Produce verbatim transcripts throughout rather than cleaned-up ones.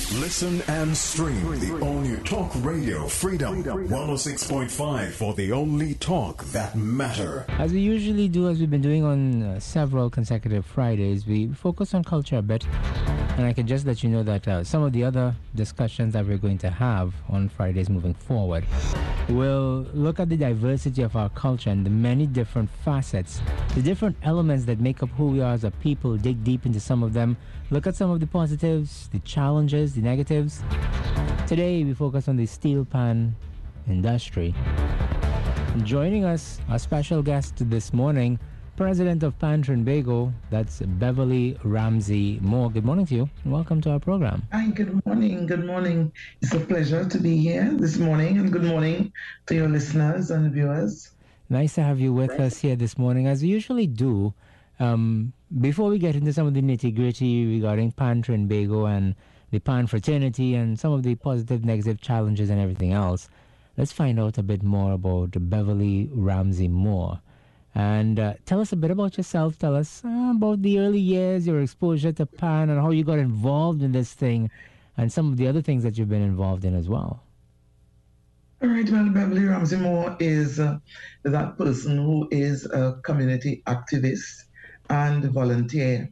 Listen and stream the all-new Talk Radio Freedom one oh six point five for the only talk that matter. As we usually do, as we've been doing on uh, several consecutive Fridays, we focus on culture a bit. And I can just let you know that uh, some of the other discussions that we're going to have on Fridays moving forward will look at the diversity of our culture and the many different facets, the different elements that make up who we are as a people, dig deep into some of them, look at some of the positives, the challenges, the negatives. Today, we focus on the steel pan industry. Joining us, our special guest this morning, President of Pan Trinbago, that's Beverly Ramsey Moore. Good morning to you, and welcome to our program. Hi, good morning, good morning. It's a pleasure to be here this morning, and good morning to your listeners and viewers. Nice to have you with us here this morning. As we usually do, um, before we get into some of the nitty-gritty regarding Pan Trinbago and the Pan fraternity and some of the positive, negative challenges and everything else, let's find out a bit more about Beverly Ramsey Moore. And uh, tell us a bit about yourself. Tell us uh, about the early years, your exposure to Pan, and how you got involved in this thing, and some of the other things that you've been involved in as well. All right, well, Beverly Ramsey Moore is uh, that person who is a community activist and volunteer.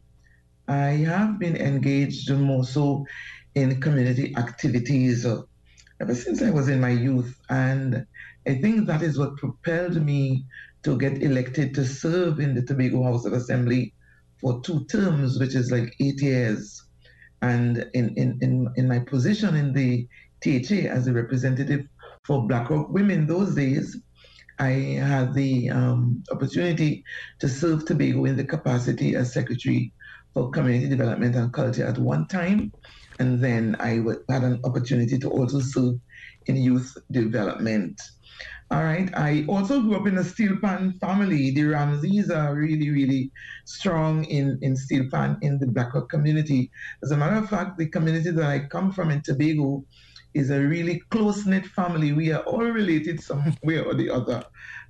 I have been engaged more so in community activities uh, ever since I was in my youth, and I think that is what propelled me to get elected to serve in the Tobago House of Assembly for two terms, which is like eight years. And in, in, in, in my position in the T H A as a representative for Black Rock Women those days, I had the um, opportunity to serve Tobago in the capacity as Secretary for Community Development and Culture at one time. And then I had an opportunity to also serve in youth development. All right. I also grew up in a steel pan family. The Ramseys are really, really strong in, in steel pan in the Black Rock community. As a matter of fact, the community that I come from in Tobago is a really close-knit family. We are all related some way or the other.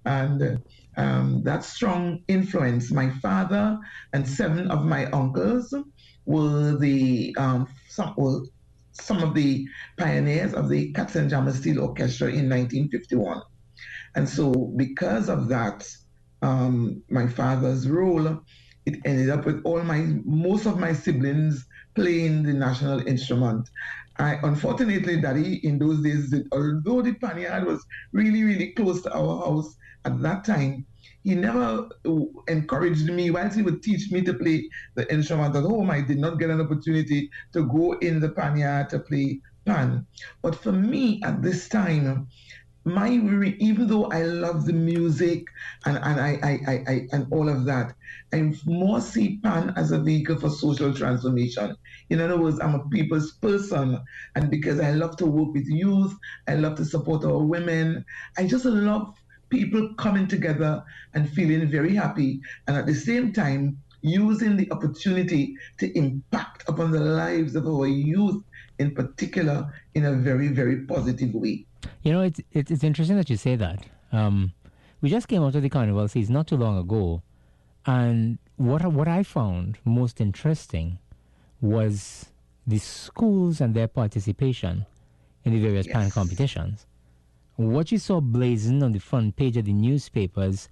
And um, that strong influence. My father and seven of my uncles were the um, some, were some of the pioneers of the Katzenjammer Jammer Steel Orchestra in nineteen fifty-one. And so because of that, um, my father's role, it ended up with all my, most of my siblings playing the national instrument. I, unfortunately, Daddy, in those days, although the panyard was really, really close to our house at that time, he never encouraged me. Whilst he would teach me to play the instrument at home, I did not get an opportunity to go in the panyard to play pan. But for me, at this time, my even though I love the music and, and I, I, I, I and all of that, I more see Pan as a vehicle for social transformation. In other words, I'm a people's person, and because I love to work with youth, I love to support our women. I just love people coming together and feeling very happy, and at the same time using the opportunity to impact upon the lives of our youth in particular in a very, very positive way. You know, it's it's, it's interesting that you say that. Um, we just came out of the carnival season not too long ago, and what what I found most interesting was the schools and their participation in the various yes. pan competitions. What you saw blazing on the front page of the newspapers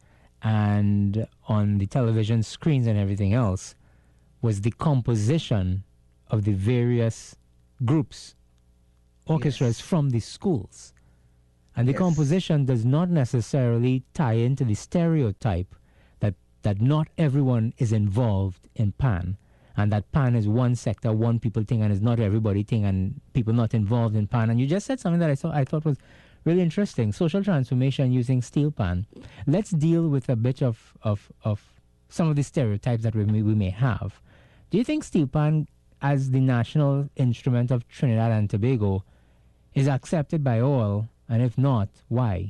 and on the television screens and everything else was the composition of the various groups, orchestras yes. from the schools. And the yes. composition does not necessarily tie into the stereotype that, that not everyone is involved in Pan, and that Pan is one sector, one people thing, and is not everybody thing, and people not involved in Pan. And you just said something that I thought, I thought was really interesting, social transformation using steel pan. Let's deal with a bit of, of, of some of the stereotypes that we may, we may have. Do you think steel pan, as the national instrument of Trinidad and Tobago, is accepted by all? And if not, why?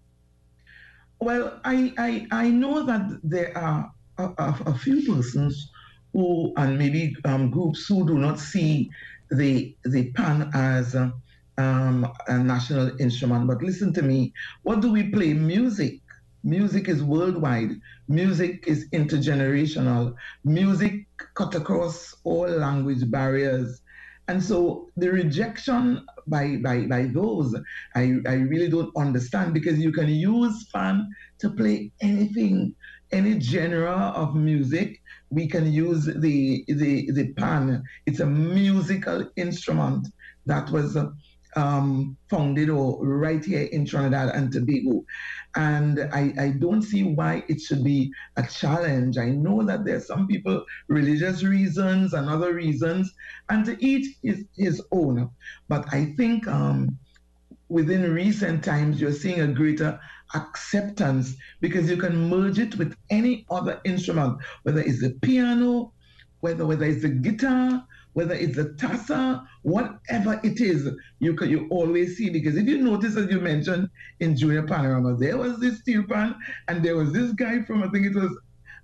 Well, I, I, I know that there are a, a, a few persons who, and maybe um, groups who do not see the, the pan as uh, um, a national instrument. But listen to me, what do we play? Music. Music is worldwide. Music is intergenerational. Music cut across all language barriers. And so the rejection by, by, by those, I, I really don't understand, because you can use pan to play anything, any genre of music. We can use the, the, the pan. It's a musical instrument that was uh, um, founded or right here in Trinidad and Tobago. And I, I don't see why it should be a challenge. I know that there's some people, religious reasons and other reasons, and to each is his own. But I think um, within recent times, you're seeing a greater acceptance, because you can merge it with any other instrument, whether it's the piano, whether whether it's the guitar, whether it's the tassa, whatever it is, you can you always see. Because if you notice, as you mentioned in Junior Panorama, there was this steel pan, and there was this guy from, I think it was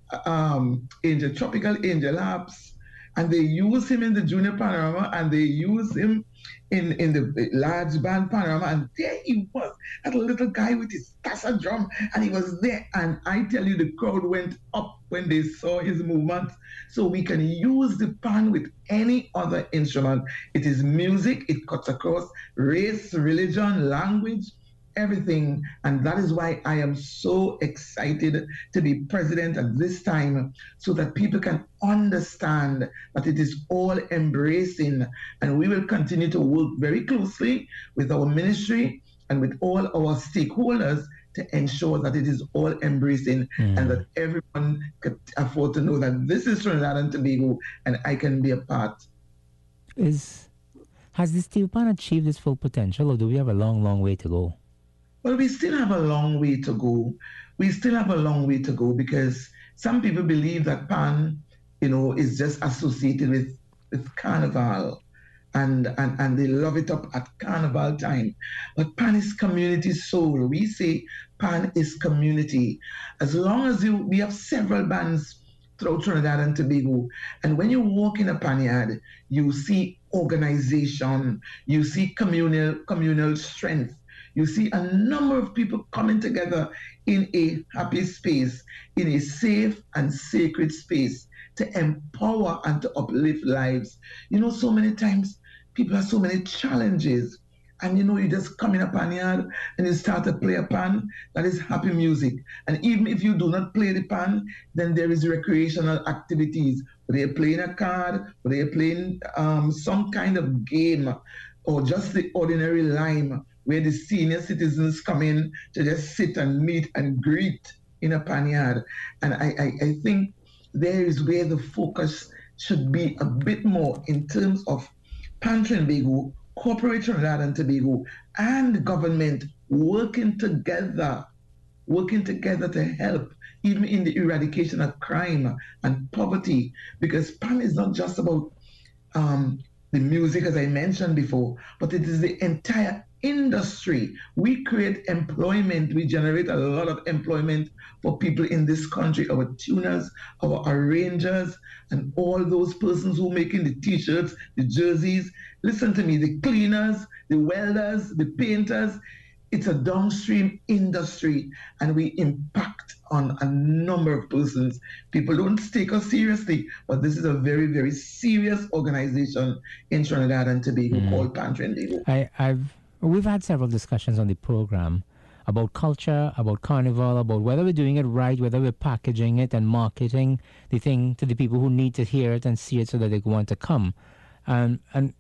um, Angel Tropical Angel Harps, and they use him in the Junior Panorama, and they use him in, in the large band Panorama, and there he was, that little guy with his tassa drum, and he was there, and I tell you, the crowd went up when they saw his movement. So we can use the pan with any other instrument. It is music, it cuts across race, religion, language, everything. And that is why I am so excited to be president at this time, so that people can understand that it is all embracing. And we will continue to work very closely with our ministry and with all our stakeholders to ensure that it is all embracing, mm. and that everyone can afford to know that this is Trinidad and Tobago and I can be a part. Is Has the steel pan achieved its full potential, or do we have a long, long way to go? Well, we still have a long way to go. We still have a long way to go, because some people believe that pan, you know, is just associated with, with carnival. And, and, and they love it up at carnival time. But pan is community soul. We say pan is community. As long as you, we have several bands throughout Trinidad and Tobago. And when you walk in a panyard, you see organization, you see communal, communal strength. You see a number of people coming together in a happy space, in a safe and sacred space, to empower and to uplift lives. You know, so many times people have so many challenges, and you know, you just come in a panyard and you start to play a pan, that is happy music. And even if you do not play the pan, then there is recreational activities, whether you're playing a card, whether you're playing um, some kind of game, or just the ordinary lime, where the senior citizens come in to just sit and meet and greet in a panyard. And I, I, I think there is where the focus should be a bit more, in terms of Pan Trinbago, corporate Trinidad and Tobago, and government working together, working together to help, even in the eradication of crime and poverty. Because Pan is not just about um, the music, as I mentioned before, but it is the entire industry. We create employment. We generate a lot of employment for people in this country, our tuners, our arrangers, and all those persons who are making the t-shirts, the jerseys. Listen to me, the cleaners, the welders, the painters. It's a downstream industry, and we impact on a number of persons. People don't take us seriously, but this is a very, very serious organization in Trinidad and Tobago mm. called Pan Trinbago. I, I've We've had several discussions on the program about culture, about carnival, about whether we're doing it right, whether we're packaging it and marketing the thing to the people who need to hear it and see it so that they want to come. Um, and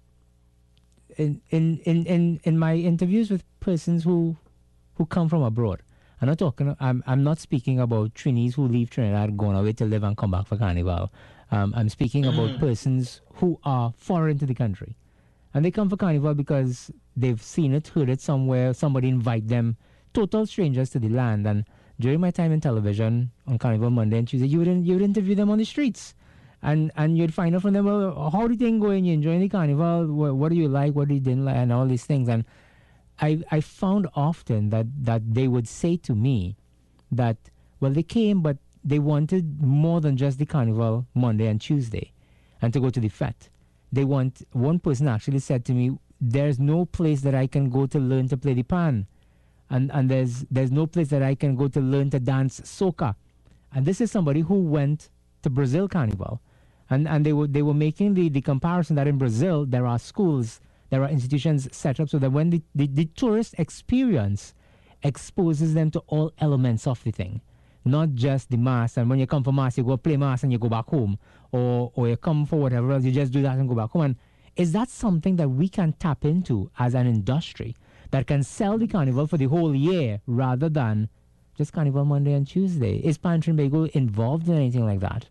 in, in, in, in, in my interviews with persons who who come from abroad, I'm not talking, I'm, I'm not speaking about Trinis who leave Trinidad, going away to live and come back for carnival. Um, I'm speaking mm. about persons who are foreign to the country. And they come for carnival because they've seen it, heard it somewhere, somebody invite them, total strangers to the land. And during my time in television on Carnival Monday and Tuesday, you would, you would interview them on the streets. And and you'd find out from them, well, how do you think going? You enjoying the carnival? What, what do you like? What do you didn't like? And all these things. And I I found often that, that they would say to me that, well, they came, but they wanted more than just the carnival Monday and Tuesday and to go to the fete. They want, one person actually said to me, there's no place that I can go to learn to play the pan. And and there's there's no place that I can go to learn to dance soca. And this is somebody who went to Brazil Carnival And and they were they were making the, the comparison that in Brazil there are schools, there are institutions set up so that when the, the, the tourist experience exposes them to all elements of the thing, not just the mass. And when you come for mass, you go play mass and you go back home, or or you come for whatever else, you just do that and go back home. And is that something that we can tap into as an industry that can sell the carnival for the whole year rather than just Carnival Monday and Tuesday? Is Pan Trinbago involved in anything like that?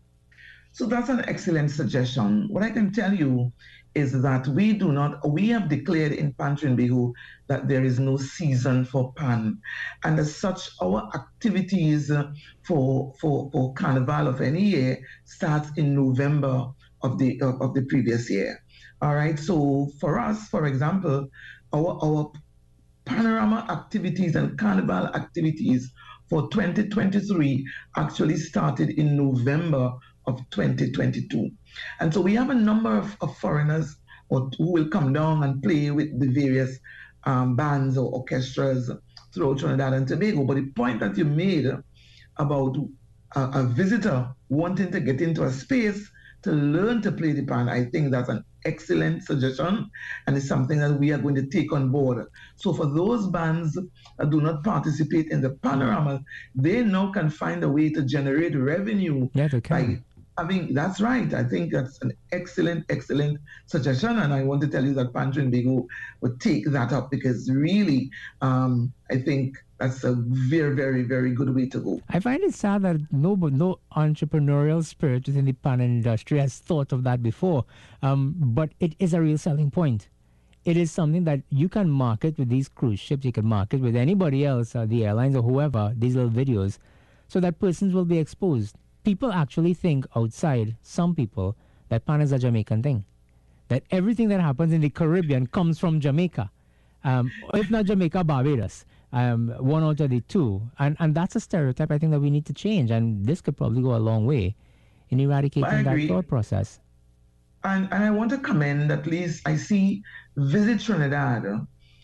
So that's an excellent suggestion. What I can tell you is that we do not, we have declared in Pan Trinbago that there is no season for Pan. And as such, our activities for, for, for Carnival of any year starts in November of the, of, of the previous year. All right, so for us, for example, our, our panorama activities and carnival activities for twenty twenty-three actually started in November of twenty twenty-two. And so we have a number of, of foreigners or, who will come down and play with the various um, bands or orchestras throughout Trinidad and Tobago. But the point that you made about a, a visitor wanting to get into a space to learn to play the pan, I think that's an excellent suggestion, and it's something that we are going to take on board. So for those bands that do not participate in the panorama, they now can find a way to generate revenue yeah, they can. by having, that's right. I think that's an excellent, excellent suggestion, and I want to tell you that Pan Trinbago would take that up because really, um, I think that's a very, very, very good way to go. I find it sad that no, no entrepreneurial spirit within the pan industry has thought of that before. Um, but it is a real selling point. It is something that you can market with these cruise ships. You can market with anybody else, uh, the airlines or whoever, these little videos, so that persons will be exposed. People actually think outside, some people, that pan is a Jamaican thing. That everything that happens in the Caribbean comes from Jamaica. Um, if not Jamaica, Barbados. Um, one out of the two. And and that's a stereotype I think that we need to change. And this could probably go a long way in eradicating that thought process. And, and I want to commend, at least I see Visit Trinidad,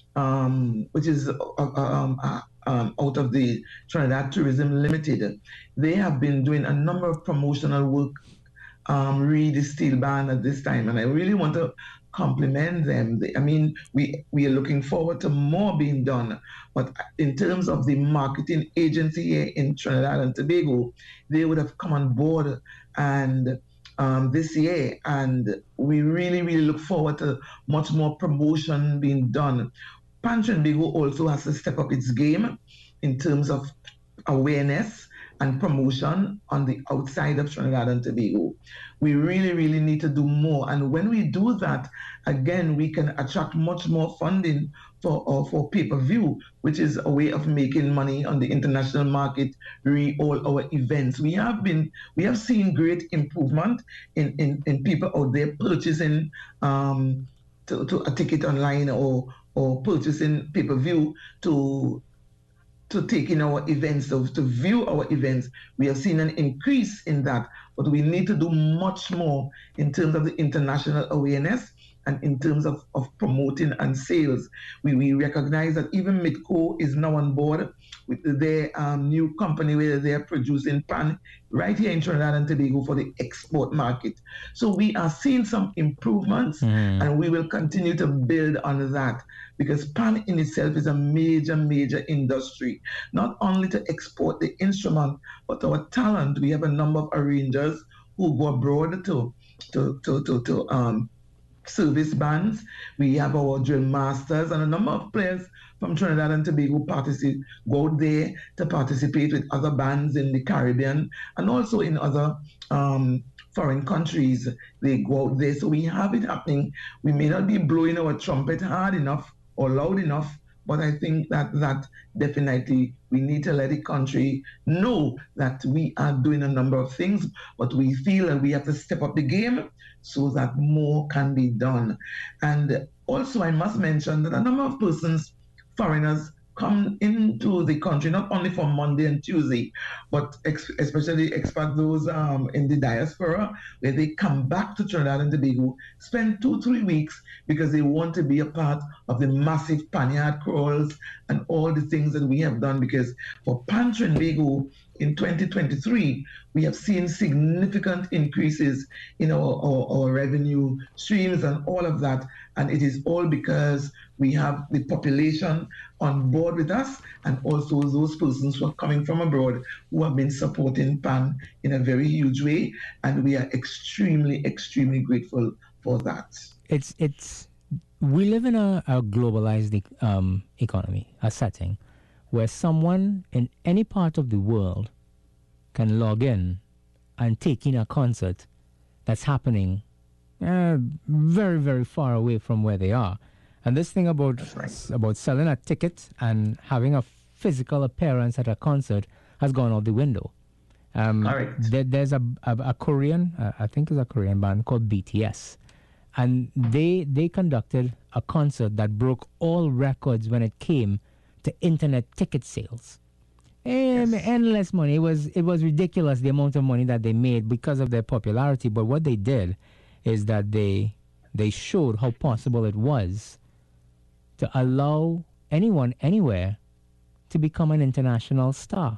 um, which is uh, um, uh, um, out of the Trinidad Tourism Limited. They have been doing a number of promotional work, um, re the steel band at this time. And I really want to compliment them. I mean, we we are looking forward to more being done. But in terms of the marketing agency here in Trinidad and Tobago, they would have come on board and um, this year, and we really, really look forward to much more promotion being done. Pan Trinbago also has to step up its game in terms of awareness and promotion on the outside of Trinidad and Tobago. We really, really need to do more. And when we do that, again, we can attract much more funding for, uh, for pay-per-view, which is a way of making money on the international market, re all our events. We have been, we have seen great improvement in, in, in people out there purchasing um, to, to a ticket online or, or purchasing pay-per-view to to take in our events, to, to view our events. We have seen an increase in that, but we need to do much more in terms of the international awareness and in terms of, of promoting and sales. We, we recognize that even Midco is now on board with their um, new company where they are producing pan right here in Trinidad and Tobago for the export market. So we are seeing some improvements mm. and we will continue to build on that, because pan in itself is a major, major industry, not only to export the instrument, but our talent. We have a number of arrangers who go abroad to, to, to, to, to um, service bands. We have our drill masters and a number of players from Trinidad and Tobago participate, go out there to participate with other bands in the Caribbean and also in other um, foreign countries. They go out there. So we have it happening. We may not be blowing our trumpet hard enough or loud enough, but I think that that definitely we need to let the country know that we are doing a number of things, but we feel that we have to step up the game so that more can be done. And also I must mention that a number of persons, foreigners, come into the country not only for Monday and Tuesday, but ex- especially expat those um, in the diaspora, where they come back to Trinidad and Tobago, spend two, three weeks because they want to be a part of the massive panyard crawls and all the things that we have done. Because for Pan Trinbago, in twenty twenty-three, we have seen significant increases in our, our, our revenue streams and all of that. And it is all because we have the population on board with us, and also those persons who are coming from abroad who have been supporting PAN in a very huge way. And we are extremely, extremely grateful for that. It's, it's, we live in a, a globalized um, economy, a setting where someone in any part of the world can log in and take in a concert that's happening uh, very, very far away from where they are. And this thing about right. about selling a ticket and having a physical appearance at a concert has gone out the window. Um, there, there's a, a, a Korean, uh, I think it's a Korean band called B T S. And they they conducted a concert that broke all records when it came to internet ticket sales. And yes. endless money. It was it was ridiculous the amount of money that they made because of their popularity. But what they did is that they they showed how possible it was to allow anyone anywhere to become an international star.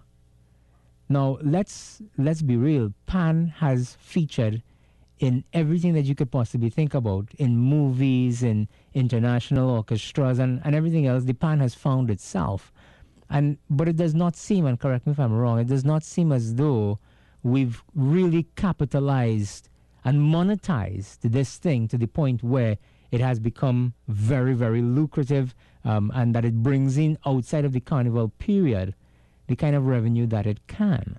Now let's let's be real. PAN has featured in everything that you could possibly think about, in movies, in international orchestras, and, and everything else. The PAN has found itself. And but it does not seem, and correct me if I'm wrong, it does not seem as though we've really capitalized and monetized this thing to the point where it has become very, very lucrative, um, and that it brings in, outside of the carnival period, the kind of revenue that it can.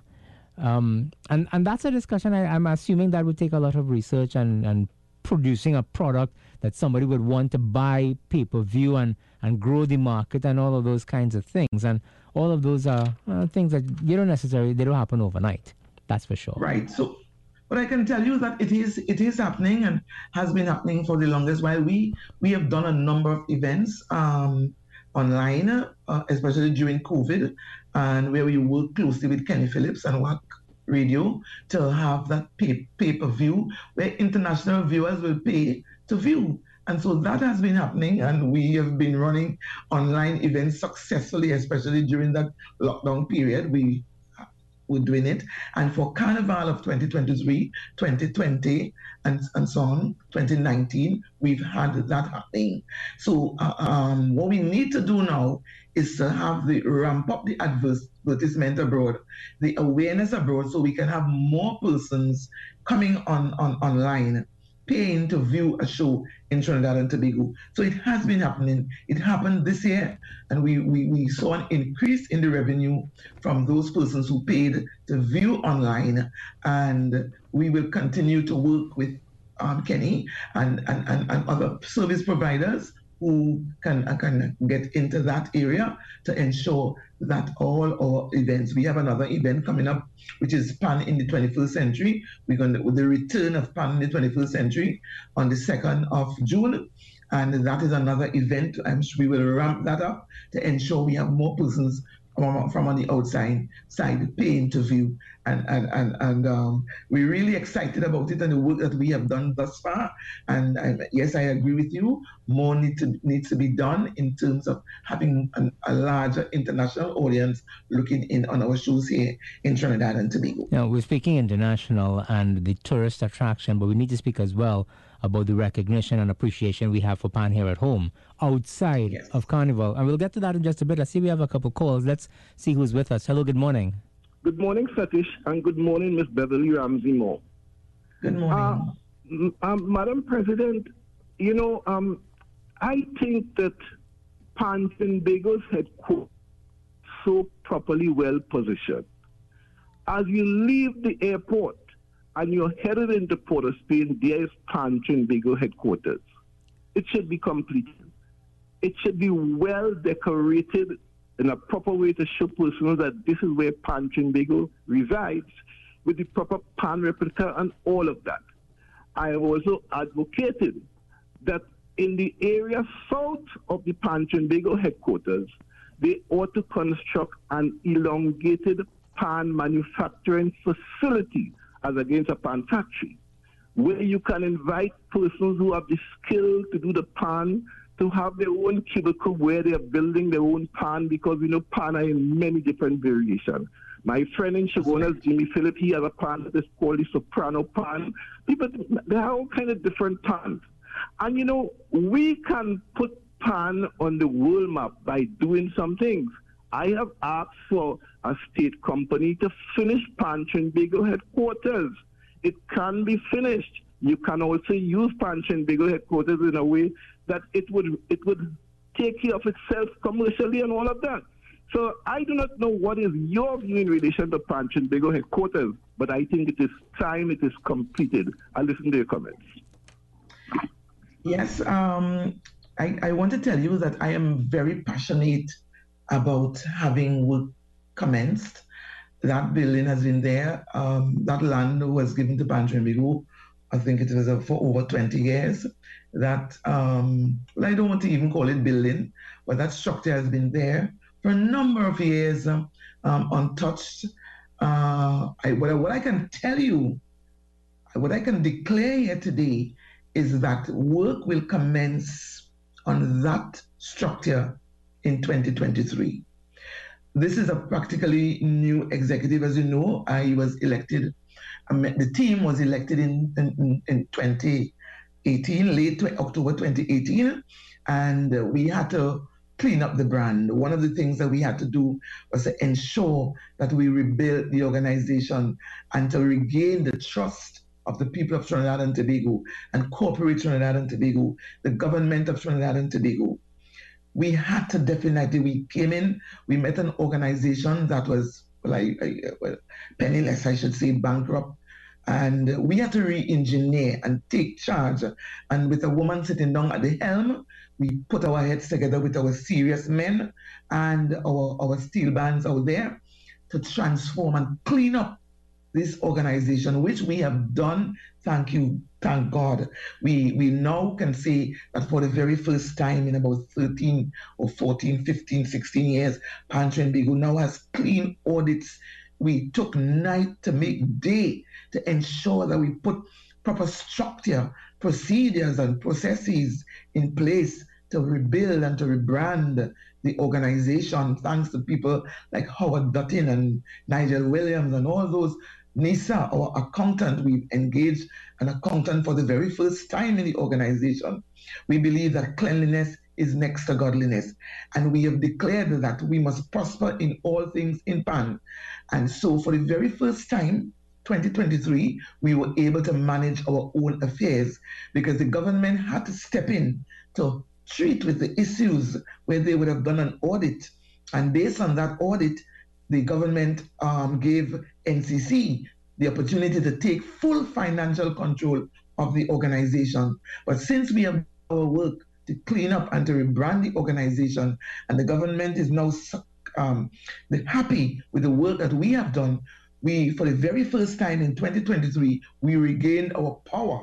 Um, and, and that's a discussion I, I'm assuming that would take a lot of research and, and producing a product that somebody would want to buy pay-per-view and, and grow the market and all of those kinds of things. And all of those are uh, things that you don't necessarily, they don't happen overnight. That's for sure. Right. So what I can tell you is that it is it is happening and has been happening for the longest while. We, we have done a number of events um, online, uh, especially during COVID, and where we work closely with Kenny Phillips and WAC Radio to have that pay, pay-per-view where international viewers will pay to view. And so that has been happening, and we have been running online events successfully, especially during that lockdown period. We were doing it. And for Carnival of twenty twenty-three, twenty twenty, and, and so on, twenty nineteen, we've had that happening. So uh, um, what we need to do now is to have the ramp up the advertisement abroad, the awareness abroad, so we can have more persons coming on, on online, paying to view a show in Trinidad and Tobago. So it has been happening. It happened this year, and we, we, we saw an increase in the revenue from those persons who paid to view online, and we will continue to work with um, Kenny and, and, and, and other service providers who can, can get into that area to ensure that all our events, we have another event coming up, which is PAN in the twenty-first century. We're going to, with the return of PAN in the twenty-first century on the second of June. And that is another event. I'm sure we will ramp that up to ensure we have more persons from, from on the outside side paying to view. And, and, and, and um, we're really excited about it and the work that we have done thus far. And I, yes, I agree with you. More need to, needs to be done in terms of having an, a larger international audience looking in on our shows here in Trinidad and Tobago. Now, we're speaking international and the tourist attraction, but we need to speak as well about the recognition and appreciation we have for PAN here at home, outside yes. of Carnival. And we'll get to that in just a bit. I see we have a couple calls. Let's see who's with us. Hello, good morning. Good morning, Satish, and good morning, Miss Beverly Ramsey Moore. Good morning. Uh, um, Madam President, you know, um, I think that PAN Trinbago's headquarters so properly well positioned. As you leave the airport and you're headed into Port of Spain, there is PAN Trinbago headquarters. It should be completed. It should be well decorated in a proper way to show persons that this is where PAN Trinbago resides, with the proper PAN replica and all of that. I have also advocated that in the area south of the PAN Trinbago headquarters, they ought to construct an elongated PAN manufacturing facility as against a PAN factory, where you can invite persons who have the skill to do the PAN to have their own cubicle where they are building their own PAN, because we know PAN are in many different variations. My friend in Chaguanas, Jimmy Phillip, he has a pan that is called the soprano pan. People, there are all kind of different pans. And you know, we can put pan on the world map by doing some things. I have asked for a state company to finish Pan Trinbago headquarters. It can be finished. You can also use Pan Trinbago headquarters in a way that it would it would take care of itself commercially and all of that. So I do not know what is your view in relation to Pan Trinbago headquarters, but I think it is time it is completed. I'll listen to your comments. Yes, um, I, I want to tell you that I am very passionate about having work commenced. That building has been there. Um, that land was given to Pan Trinbago, I think it was uh, for over twenty years. That, um, well, I don't want to even call it building, but that structure has been there for a number of years, um, um, untouched. Uh, I, what, I, what I can tell you, what I can declare here today is that work will commence on that structure in twenty twenty-three. This is a practically new executive. As you know, I was elected, um, the team was elected in, in, in twenty eighteen, late October twenty eighteen, and we had to clean up the brand. One of the things that we had to do was to ensure that we rebuilt the organization and to regain the trust of the people of Trinidad and Tobago and corporate Trinidad and Tobago, the government of Trinidad and Tobago. We had to definitely, we came in, we met an organization that was, well, I, I, well penniless, I should say, bankrupt. And we had to re-engineer and take charge. And with a woman sitting down at the helm, we put our heads together with our serious men and our, our steel bands out there to transform and clean up this organization, which we have done. Thank you, thank God. We we now can say that for the very first time in about thirteen or fourteen, fifteen, sixteen years, Pan Trinbago now has clean audits. We took night to make day to ensure that we put proper structure, procedures and processes in place to rebuild and to rebrand the organization, thanks to people like Howard Dutton and Nigel Williams and all those. Nisa, our accountant, we've engaged an accountant for the very first time in the organization. We believe that cleanliness is next to godliness. And we have declared that we must prosper in all things in Pan. And so for the very first time, twenty twenty-three, we were able to manage our own affairs because the government had to step in to treat with the issues where they would have done an audit. And based on that audit, the government um, gave N C C the opportunity to take full financial control of the organization. But since we have our work to clean up and to rebrand the organization, and the government is now um, happy with the work that we have done, we, for the very first time in twenty twenty-three, we regained our power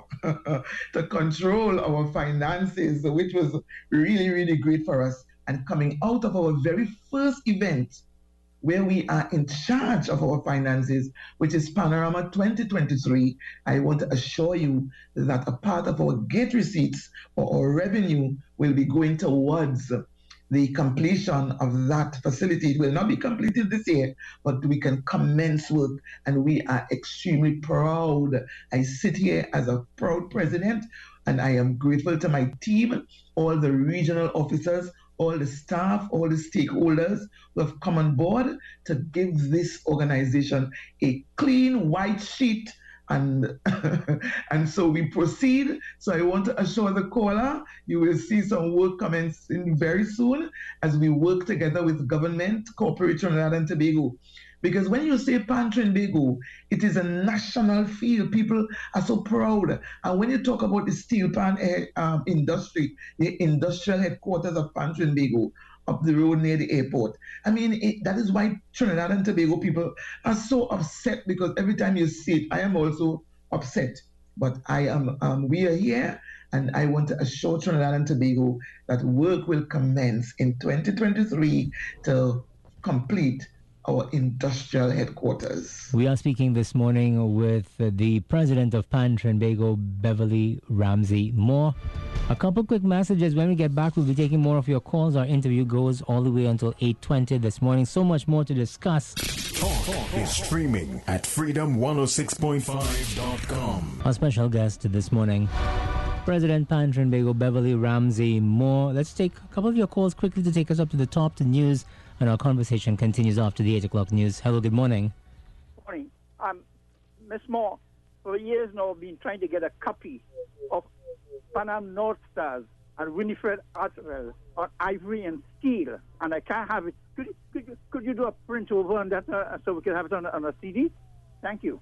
to control our finances, which was really, really great for us. And coming out of our very first event, where we are in charge of our finances, which is Panorama twenty twenty-three, I want to assure you that a part of our gate receipts or our revenue will be going towards the completion of that facility. It will not be completed this year, but we can commence work, and we are extremely proud. I sit here as a proud president, and I am grateful to my team, all the regional officers, all the staff, all the stakeholders who have come on board to give this organization a clean white sheet. And and so we proceed. So I want to assure the caller, you will see some work commencing very soon as we work together with government, corporate Trinidad and Tobago. Because when you say Pan Trinbago, it is a national field. People are so proud. And when you talk about the steel pan um, industry, the industrial headquarters of Pan Trinbago, up the road near the airport. I mean, it, that is why Trinidad and Tobago people are so upset, because every time you see it, I am also upset. But I am, um, we are here, and I want to assure Trinidad and Tobago that work will commence in twenty twenty-three to complete our industrial headquarters. We are speaking this morning with the president of Pan Trinbago, Beverly Ramsey Moore. A couple quick messages. When we get back, we'll be taking more of your calls. Our interview goes all the way until eight twenty this morning. So much more to discuss. Talk Talk is streaming at freedom one oh six point five dot com. Our special guest this morning, President Pan Trinbago Beverly Ramsey Moore. Let's take a couple of your calls quickly to take us up to the top, the news, and our conversation continues after the eight o'clock news. Hello, good morning. Good morning. Um, Miss Moore, for years now, I've been trying to get a copy of Pan Am North Stars and Winifred Atwell on ivory and steel, and I can't have it. Could you, could you, could you do a print over on that uh, so we can have it on, on a C D? Thank you.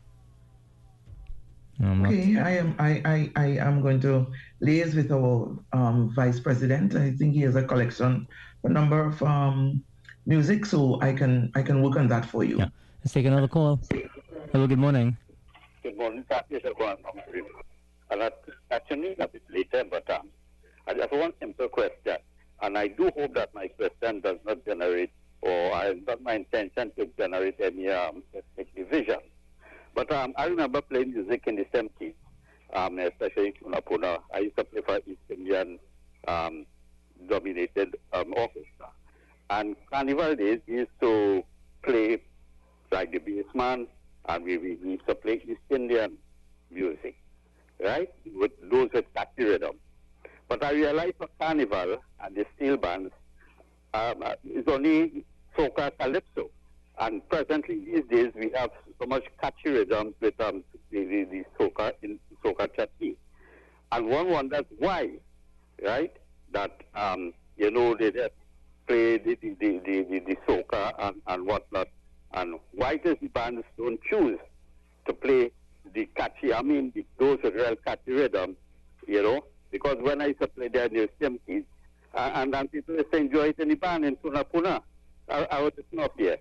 Okay, I am I, I, I am going to liaise with our um, vice president. I think he has a collection, a number of um, music, so I can I can work on that for you. Yeah. Let's take another call. Hello, good morning. Good morning, sir. This is Juan from Green. And that, actually, a bit later, but um, I just want a simple question. And I do hope that my question does not generate, or I not my intention to generate any um, ethnic division. But um, I remember playing music in the seventies, um, especially in Tunapuna. I used to play for East Indian um, dominated um, orchestra. And Carnival days, we used to play like the bassman, and we, we used to play East Indian music, right? With those with catchy rhythm. But I realized for Carnival and the steel bands, um, it's only soca calypso. And presently, these days, we have so much catchy rhythms with um, the, the, the soca in soca chutney. And one wonders why, right? That, um, you know, they just play the, the, the, the, the, the soca and, and whatnot. And why does the bands don't choose to play the catchy, I mean, the, those real catchy rhythms, you know? Because when I used to play there in the seventies, uh, and then people used to enjoy it in the band in Tunapuna, I, I was not here.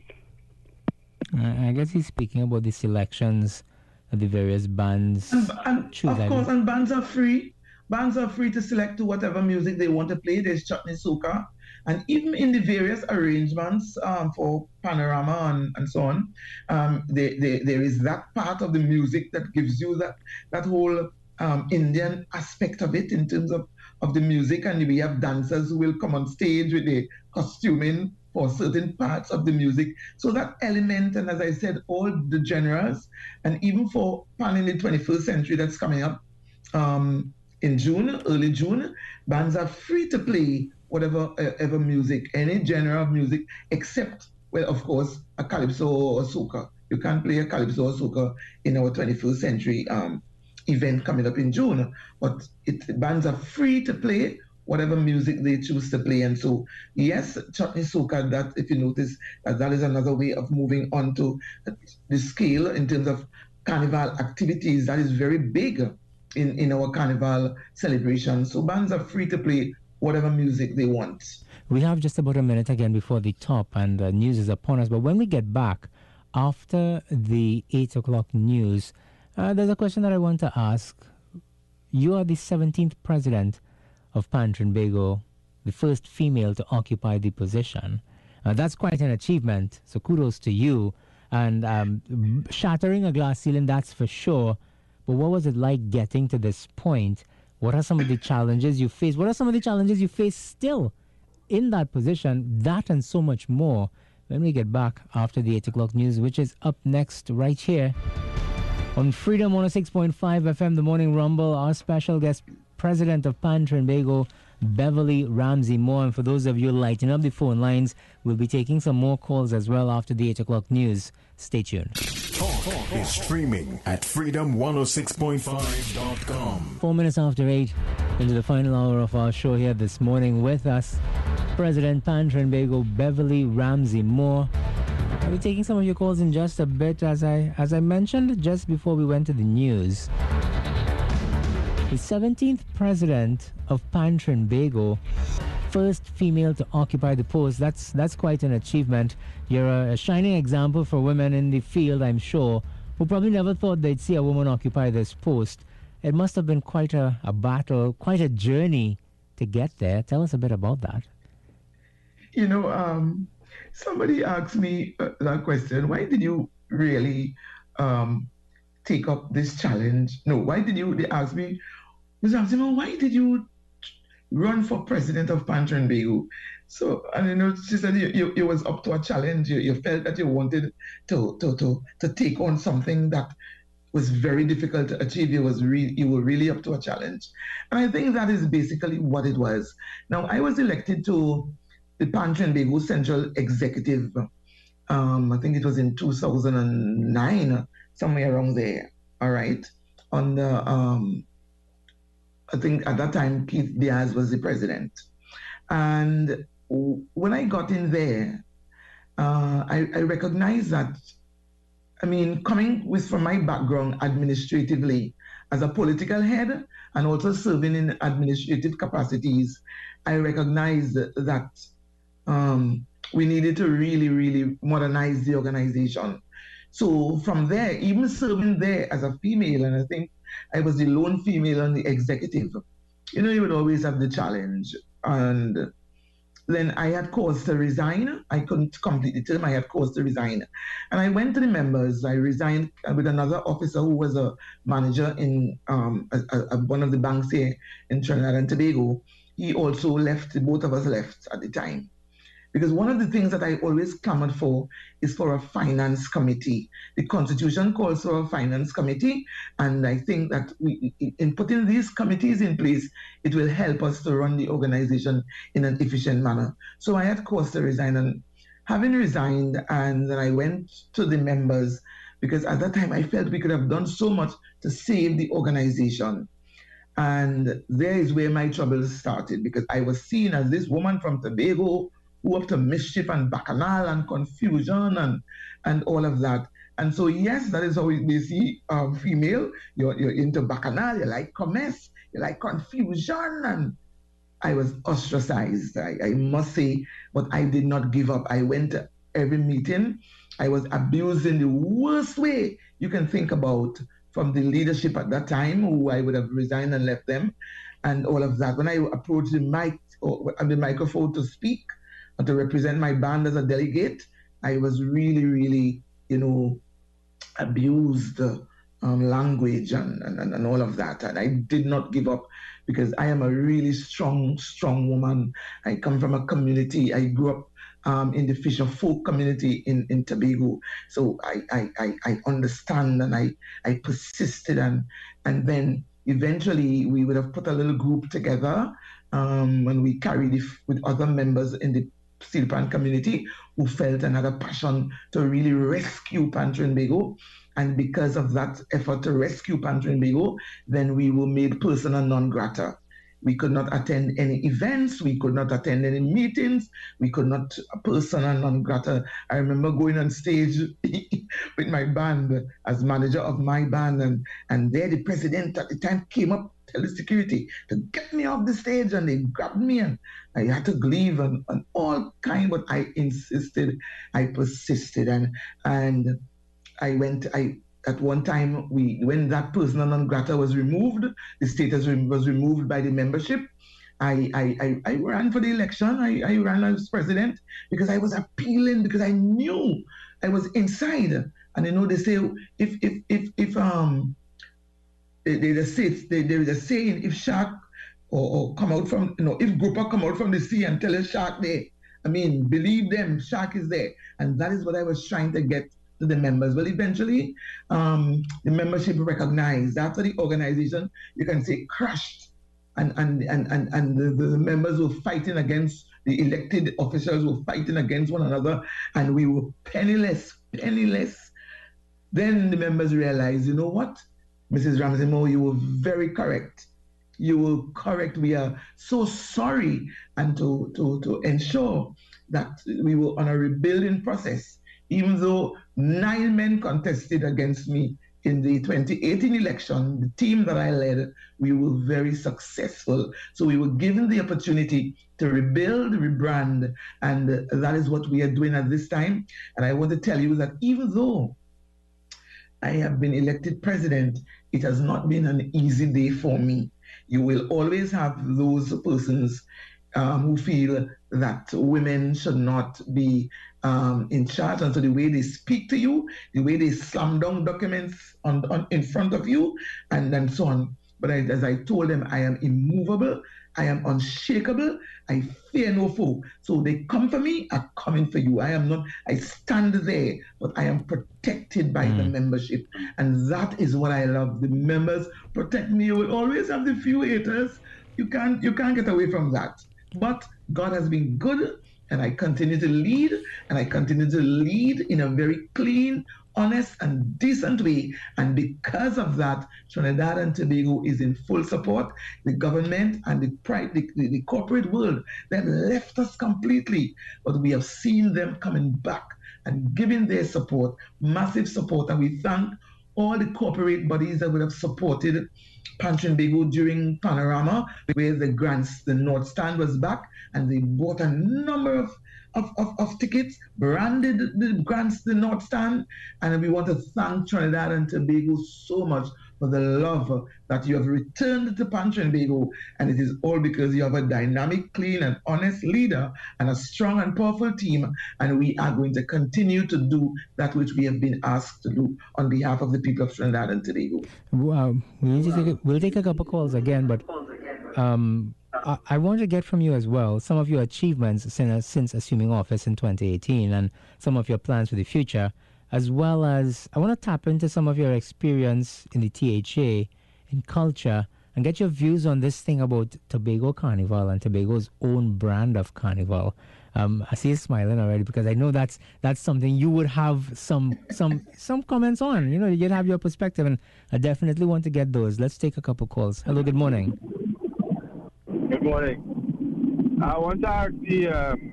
I guess he's speaking about the selections of the various bands. And, and choose, of course, and bands are free. Bands are free to select to whatever music they want to play. There's chutney soca. And even in the various arrangements um, for Panorama and, and so on, um, they, they, there is that part of the music that gives you that, that whole um, Indian aspect of it in terms of, of the music. And we have dancers who will come on stage with the costuming for certain parts of the music. So that element, and as I said, all the genres, and even for Pan in the twenty-first century that's coming up um, in June, early June, bands are free to play whatever uh, ever music, any genre of music, except, well, of course, a calypso or soca. You can't play a calypso or soca in our twenty-first century um, event coming up in June. But it, bands are free to play whatever music they choose to play. And so, yes, chutney soca, that, if you notice, that, that is another way of moving on to the scale in terms of carnival activities. That is very big in, in our carnival celebration. So bands are free to play whatever music they want. We have just about a minute again before the top, and the news is upon us. But when we get back after the eight o'clock news, uh, there's a question that I want to ask. You are the seventeenth president of Pan Trinbago, the first female to occupy the position. Uh, that's quite an achievement, so kudos to you. And um, shattering a glass ceiling, that's for sure. But what was it like getting to this point? What are some of the challenges you face? What are some of the challenges you face still in that position? That and so much more when we get back after the eight o'clock news, which is up next right here on Freedom one oh six point five F M, The Morning Rumble. Our special guest, President of Pan Trinbago, Beverly Ramsey Moore. And for those of you lighting up the phone lines, we'll be taking some more calls as well after the eight o'clock news. Stay tuned. Talk, Talk is streaming at freedom one oh six point five dot com. Four minutes after eight, into the final hour of our show here this morning with us, President Pan Trinbago, Beverly Ramsey Moore. I'll be taking some of your calls in just a bit. As I, as I mentioned just before we went to the news, the seventeenth president of Pan Trinbago, first female to occupy the post. That's that's quite an achievement. You're a, a shining example for women in the field, I'm sure, who probably never thought they'd see a woman occupy this post. It must have been quite a, a battle, quite a journey to get there. Tell us a bit about that. You know, um, somebody asked me uh, that question. Why did you really um, take up this challenge? No, why did you, they asked me, Mister Ramsey, why did you run for president of Pan Trinbago. So, and you know, she said you, you, you was up to a challenge. You, you felt that you wanted to, to, to, to take on something that was very difficult to achieve. You was re- you were really up to a challenge. And I think that is basically what it was. Now, I was elected to the Pan Trinbago Central Executive. Um, I think it was in two thousand nine, somewhere around there. All right. On the, um, I think at that time, Keith Diaz was the president. And when I got in there, uh, I, I recognized that, I mean, coming with from my background administratively as a political head and also serving in administrative capacities, I recognized that um, we needed to really, really modernize the organization. So from there, even serving there as a female, and I think I was the lone female on the executive, you know, you would always have the challenge. And then I had cause to resign. I couldn't complete the term. I had cause to resign. And I went to the members. I resigned with another officer who was a manager in um, a, a, one of the banks here in Trinidad and Tobago. He also left, both of us left at the time. Because one of the things that I always clamored for is for a finance committee. The Constitution calls for a finance committee, and I think that we, in putting these committees in place, it will help us to run the organization in an efficient manner. So I had cause to resign, and having resigned, and then I went to the members, because at that time I felt we could have done so much to save the organization. And there is where my troubles started, because I was seen as this woman from Tobago who up to mischief and bacchanal and confusion and, and all of that. And so, yes, that is how we see um, female. You're, you're into bacchanal, you like commerce, you like confusion. And I was ostracized, I, I must say, but I did not give up. I went to every meeting. I was abused in the worst way you can think about from the leadership at that time, who I would have resigned and left them, and all of that. When I approached the mic or the microphone to speak, or to represent my band as a delegate, I was really, really, you know, abused uh, um, language and, and, and all of that. And I did not give up, because I am a really strong, strong woman. I come from a community. I grew up um, in the Fisher folk community in, in Tobago. So I, I, I, I understand, and I, I persisted. And, and then eventually we would have put a little group together um, when we carried it with other members in the Steel Pan community who felt and had a passion to really rescue Pan Trinbago. And because of that effort to rescue Pan Trinbago, then we were made persona non grata. We could not attend any events, we could not attend any meetings, we could not persona non grata. I remember going on stage with my band as manager of my band, and, and there the president at the time came up, tell the security to get me off the stage, and they grabbed me and I had to leave and, and all kind, but I insisted, I persisted, and and I went, I at one time, we when that persona non grata was removed, the status was removed by the membership, I I, I, I ran for the election, I, I ran as president, because I was appealing, because I knew I was inside. And you know, they say, if, if, if, if um, they, they say, they, there is a saying, if shark Or, or come out from, you know, if grouper come out from the sea and tell a shark there, I mean, believe them, shark is there. And that is what I was trying to get to the members. Well, eventually, um, the membership recognized, after the organization, you can say, crashed. And, and, and, and, and the, the members were fighting against, the elected officials were fighting against one another, and we were penniless, penniless. Then the members realized, you know what, Missus Ramsey Moore, you were very correct. You were correct. We are so sorry, and to, to, to ensure that we were on a rebuilding process, even though nine men contested against me in the twenty eighteen election, the team that I led, we were very successful. So we were given the opportunity to rebuild, rebrand, and that is what we are doing at this time. And I want to tell you that even though I have been elected president, it has not been an easy day for me. You will always have those persons um, who feel that women should not be um, in charge. And so the way they speak to you, the way they slam down documents on, on in front of you, and then so on. But I, as I told them, I am immovable. I am unshakable. I fear no foe. So they come for me, I'm coming for you. I am not, I stand there, but I am protected by mm. the membership. And that is what I love. The members protect me. You will always have the few haters. You can't, you can't get away from that. But God has been good, and I continue to lead, and I continue to lead in a very clean, honest, and decent way. And because of that, Trinidad and Tobago is in full support. The government and the, private, the, the, the corporate world, they've left us completely. But we have seen them coming back and giving their support, massive support. And we thank all the corporate bodies that would have supported Pan Trinbago during Panorama, where the grants, the North Stand was back, and they bought a number of, of, of, of tickets, branded the grants, the North Stand, and we want to thank Trinidad and Tobago so much for the love that you have returned to Pan Trinbago, and it is all because you have a dynamic, clean, and honest leader and a strong and powerful team, and we are going to continue to do that which we have been asked to do on behalf of the people of Trinidad and Tobago. Wow. We need to take a, we'll take a couple calls again, but um, I, I want to get from you as well some of your achievements since, since assuming office in twenty eighteen and some of your plans for the future, as well as I want to tap into some of your experience in the T H A, in culture, and get your views on this thing about Tobago Carnival and Tobago's own brand of carnival. Um, I see you smiling already because I know that's that's something you would have some some some comments on. You know, you'd have your perspective, and I definitely want to get those. Let's take a couple calls. Hello, good morning. Good morning. I want to ask the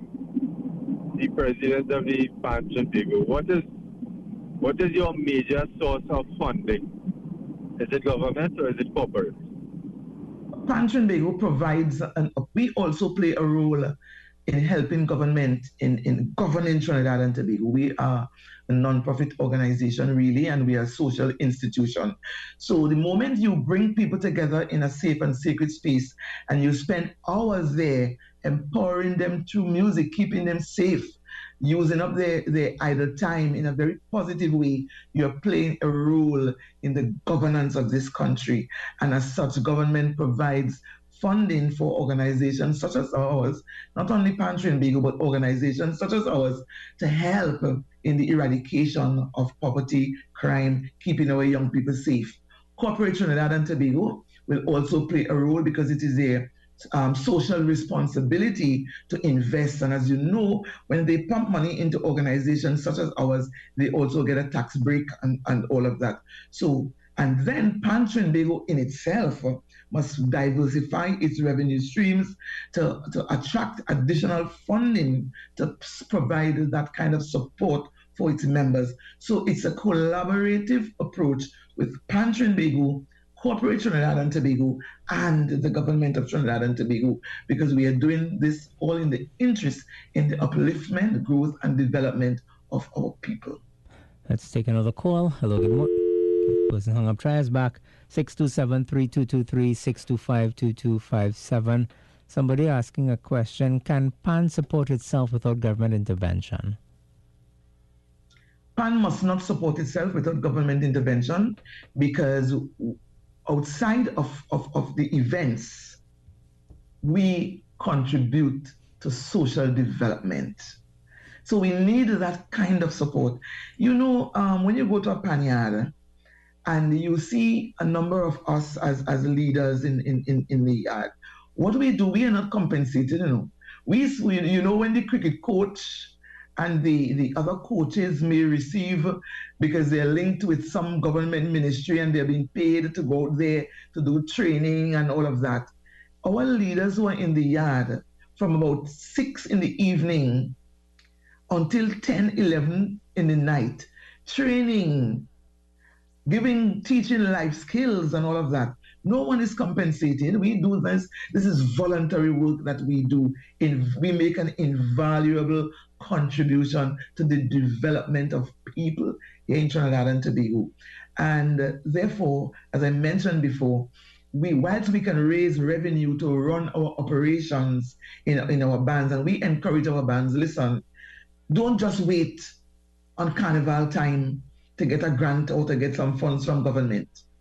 um, the president of the Pan Trinbago, what is what is your major source of funding? Is it government or is it corporate? Pan Trinbago provides, and we also play a role in helping government in, in governing Trinidad and Tobago. We are a non-profit organization, really, and we are a social institution. So the moment you bring people together in a safe and sacred space and you spend hours there empowering them through music, keeping them safe, using up their, their idle time in a very positive way, you're playing a role in the governance of this country. And as such, government provides funding for organizations such as ours, not only Pan Trinbago, but organizations such as ours, to help in the eradication of poverty, crime, keeping our young people safe. Corporate Trinidad and Tobago will also play a role because it is their um, social responsibility to invest. And as you know, when they pump money into organizations such as ours, they also get a tax break and, and all of that. So, and then Pan Trinbago in itself must diversify its revenue streams to, to attract additional funding to provide that kind of support for its members. So it's a collaborative approach with Pan Trinbago, Corporate Trinidad and Tobago, and the government of Trinidad and Tobago, because we are doing this all in the interest in the upliftment, growth, and development of our people. Let's take another call. Hello, good morning. Person hung up. Try us back. six two seven, three two two three, six two five, two two five seven. Somebody asking a question. Can Pan support itself without government intervention? Pan must not support itself without government intervention, because outside of, of, of the events, we contribute to social development. So we need that kind of support. You know, um, when you go to a panyard, and you see a number of us as, as leaders in, in, in, in the yard, what do we do? We are not compensated, you know. We, you know, when the cricket coach and the, the other coaches may receive, because they're linked with some government ministry and they're being paid to go out there to do training and all of that. Our leaders who are in the yard from about six in the evening until ten, eleven in the night, training, giving, teaching life skills and all of that. No one is compensated. We do this. This is voluntary work that we do. In, we make an invaluable contribution to the development of people here in Trinidad and Tobago. And uh, therefore, as I mentioned before, we, whilst we can raise revenue to run our operations in, in our bands, and we encourage our bands, listen, don't just wait on carnival time to get a grant or to get some funds from government.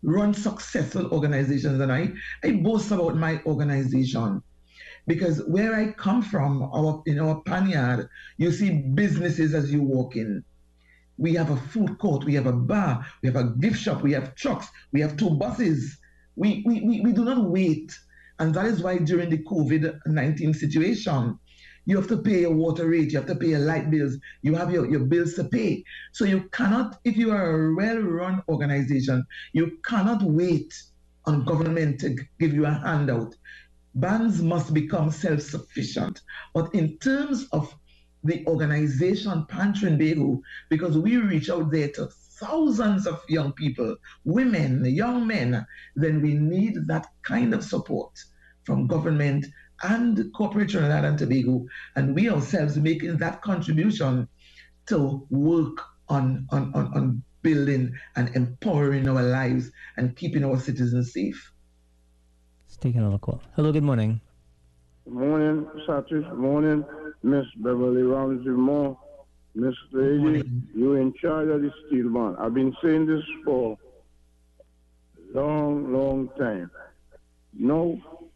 run successful organizations. And I, I boast about my organization because where I come from, our in our Panyard, you see businesses as you walk in. We have a food court, we have a bar, we have a gift shop, we have trucks, we have two buses. We, we, we, we do not wait. And that is why during the COVID nineteen situation, you have to pay your water rate, you have to pay your light bills, you have your, your bills to pay. So you cannot, if you are a well-run organization, you cannot wait on government to give you a handout. Bands must become self-sufficient. But in terms of the organization Pan Trinbago, because we reach out there to thousands of young people, women, young men, then we need that kind of support from government and corporate Trinidad and Tobago, and we ourselves making that contribution to work on, on, on, on building and empowering our lives and keeping our citizens safe. Let's take another call. Hello, good morning. Good morning, Satish. Good morning, Miss Beverly Ramsey Moore. Miss Lady, you're in charge of the steel band. I've been saying this for a long, long time. No.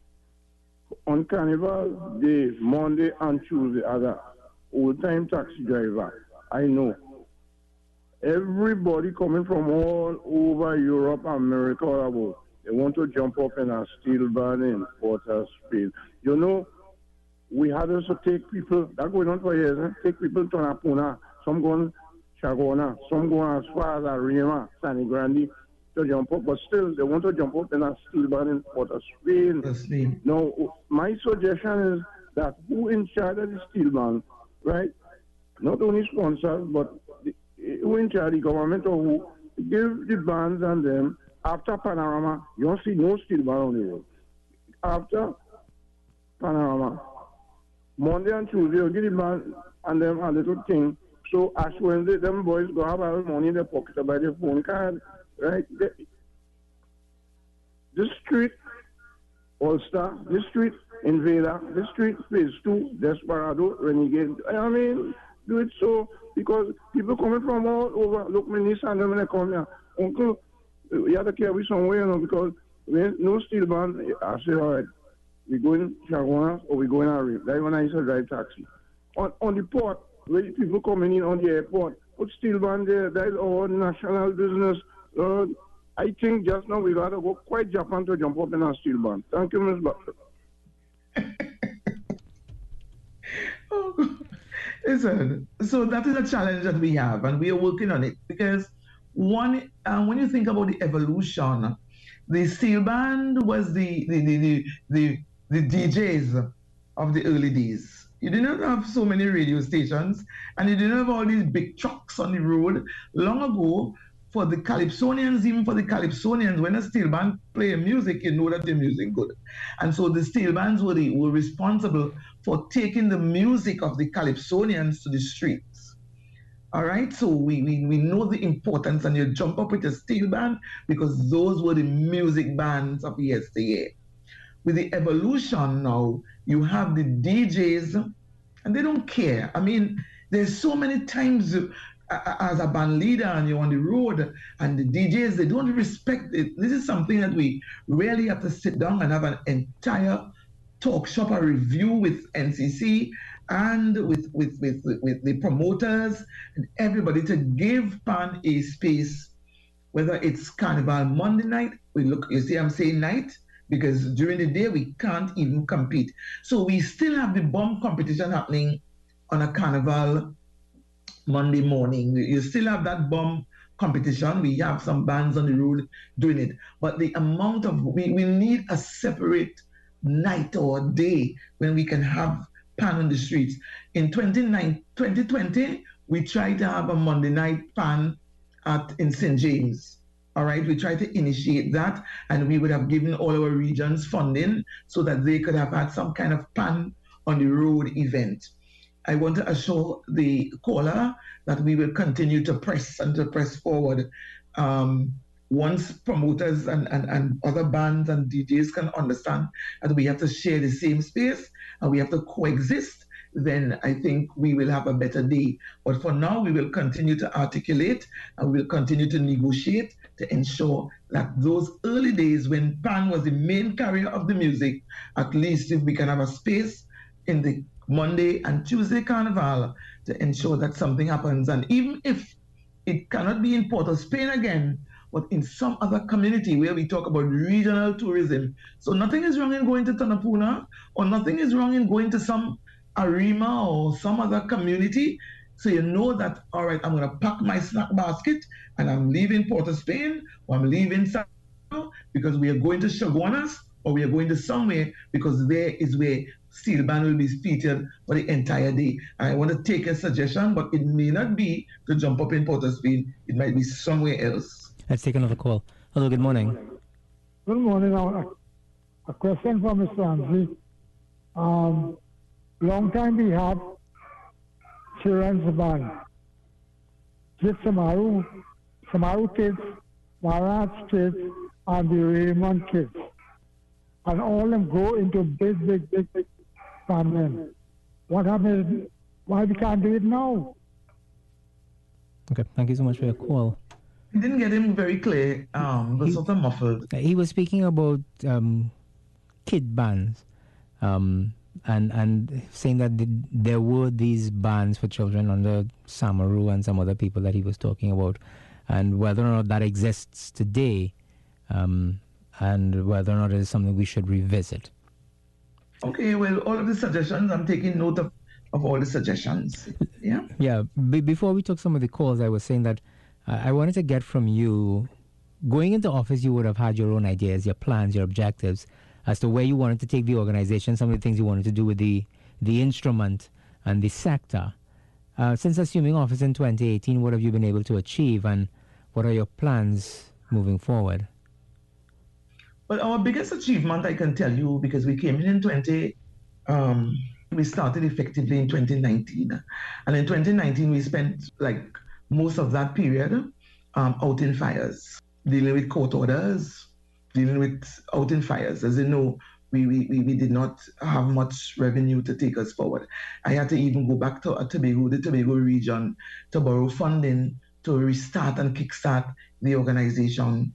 On Carnival Day, Monday and Tuesday, as a old-time taxi driver, I know everybody coming from all over Europe, America, all about, they want to jump up in a steel band in Port of Spain. You know, we had also take people, that going on for years, eh? Take people to Napuna, some going Chagona, some going as far as Arima, Sani Grande, to jump up, but still they want to jump up in a steel band in Port of Spain. Spain. Now, my suggestion is that who in charge of the steel band, right? Not only sponsors, but the, who in charge of the government or who give the bands and them after Panorama, you don't see no steel band on the road. After Panorama, Monday and Tuesday, you give the band and them a little thing. So as Wednesday, them boys go have all money in their pocket to buy their phone card. Right? The, this street, Ulster, this street, Invader, this street, Phase two, Desperado, Renegade. I mean, do it so because people coming from all over. Look, my niece and them when they come here, Uncle, you have to carry somewhere, you know, because when no steel band, I say, all right, we going Chagona or we going Arim. That's when I used to drive taxi. On, on the port, where people coming in on the airport, put steel band there, that is our national business. Uh, I think just now we got to go quite Japan to jump up in our steel band. Thank you, Miz Butler. Oh, listen, so that is a challenge that we have, and we are working on it because one, uh, when you think about the evolution, the steel band was the the the the, the, the D Js of the early days. You did not have so many radio stations, and you didn't have all these big trucks on the road. Long ago, for the Calypsonians, even for the Calypsonians, when a steel band play music, you know that the music good. And so the steel bands were, the, were responsible for taking the music of the Calypsonians to the streets. All right, so we, we, we know the importance, and you jump up with a steel band because those were the music bands of yesteryear. With the evolution now, you have the D Js, and they don't care. I mean, there's so many times as a band leader and you're on the road and the D Js, they don't respect it. This is something that we really have to sit down and have an entire talk shop, a review with N C C and with, with, with, with the promoters and everybody to give Pan a space, whether it's Carnival Monday night, we look, you see I'm saying night, because during the day we can't even compete. So we still have the bomb competition happening on a Carnival Monday morning. You still have that bomb competition. We have some bands on the road doing it. But the amount of, we, we need a separate night or day when we can have Pan on the streets. In twenty twenty, we tried to have a Monday night Pan at in Saint James. All right, we tried to initiate that, and we would have given all our regions funding so that they could have had some kind of Pan on the road event. I want to assure the caller that we will continue to press and to press forward. Um, once promoters and, and, and other bands and D Js can understand that we have to share the same space and we have to coexist, then I think we will have a better day. But for now, we will continue to articulate and we'll continue to negotiate to ensure that those early days when Pan was the main carrier of the music, at least if we can have a space in the Monday and Tuesday Carnival to ensure that something happens. And even if it cannot be in Port of Spain again, but in some other community where we talk about regional tourism. So nothing is wrong in going to Tanapuna, or nothing is wrong in going to some Arima or some other community. So you know that, all right, I'm going to pack my snack basket and I'm leaving Port of Spain, or I'm leaving San because we are going to Chaguanas, or we are going to somewhere because there is where Steel Band will be featured for the entire day. And I want to take a suggestion, but it may not be to jump up in Port of Spain. It might be somewhere else. Let's take another call. Hello, good morning. Good morning. A, a question for Mister Ramsey. Um, long time we had children's band. With Samaru, Samaru kids, Maharaj kids, and the Raymond kids. And all of them go into big, big, big, big family. What happened? Why we can't do it now? Okay, thank you so much for your call. I didn't get him very clear. Um, was sort of muffled. He was speaking about um, kid bands, um, and and saying that the, there were these bands for children under Samaru and some other people that he was talking about, and whether or not that exists today, um, and whether or not it is something we should revisit. Okay, well, all of the suggestions, I'm taking note of, of all the suggestions. Yeah. Yeah. Be- before we took some of the calls, I was saying that. I wanted to get from you, going into office, you would have had your own ideas, your plans, your objectives as to where you wanted to take the organization, some of the things you wanted to do with the, the instrument and the sector. Uh, since assuming office in twenty eighteen, what have you been able to achieve, and what are your plans moving forward? Well, our biggest achievement, I can tell you, because we came in in twenty, um, we started effectively in twenty nineteen. And in twenty nineteen, we spent like most of that period um, out in fires, dealing with court orders, dealing with out in fires. As you know, we, we, we did not have much revenue to take us forward. I had to even go back to uh, Tobago, the Tobago region, to borrow funding to restart and kickstart the organization.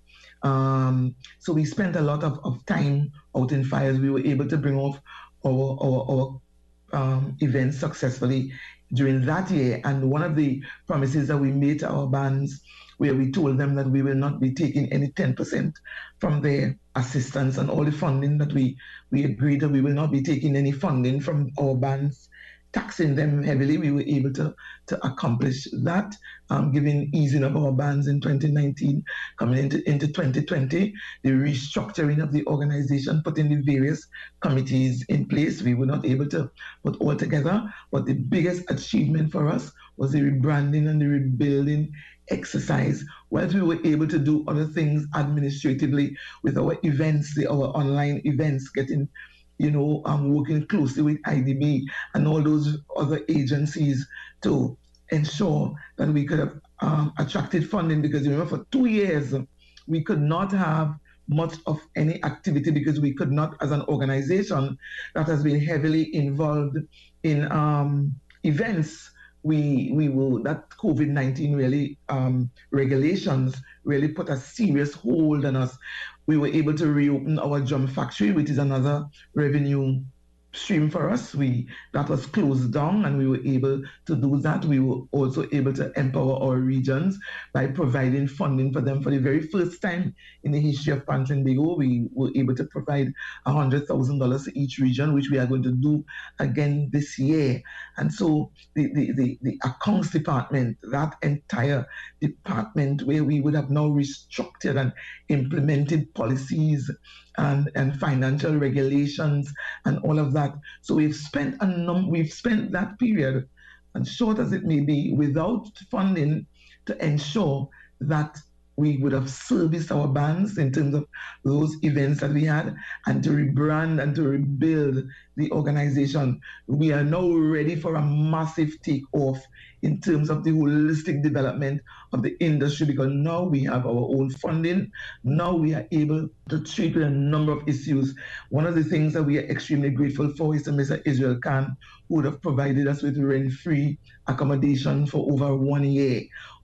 Um, so we spent a lot of, of time out in fires. We were able to bring off our, our, our um, events successfully during that year. And one of the promises that we made to our bands, where we told them that we will not be taking any ten percent from their assistance and all the funding that we, we agreed that we will not be taking any funding from our bands, taxing them heavily. We were able to, to accomplish that, um, giving easing of our bands in twenty nineteen, coming into, into twenty twenty, the restructuring of the organization, putting the various committees in place. We were not able to put all together, but the biggest achievement for us was the rebranding and the rebuilding exercise, whilst we were able to do other things administratively with our events, the, our online events, getting you know, um, working closely with I D B and all those other agencies to ensure that we could have um, attracted funding, because you remember for two years, we could not have much of any activity because we could not, as an organization that has been heavily involved in um, events, we we will, that COVID nineteen really um, regulations really put a serious hold on us. We were able to reopen our drum factory, which is another revenue stream for us. We that was closed down, and we were able to do that. We were also able to empower our regions by providing funding for them. For the very first time in the history of Pan Trinbago, we were able to provide one hundred thousand dollars to each region, which we are going to do again this year. And so the, the, the, the accounts department, that entire department where we would have now restructured and implemented policies and, and financial regulations and all of that. So we've spent a num- we've spent that period, and short as it may be, without funding to ensure that we would have serviced our bands in terms of those events that we had, and to rebrand and to rebuild the organization. We are now ready for a massive takeoff in terms of the holistic development of the industry, because now we have our own funding. Now we are able to treat with a number of issues. One of the things that we are extremely grateful for is to Mister Israel Khan, who would have provided us with rent-free accommodation for over one year.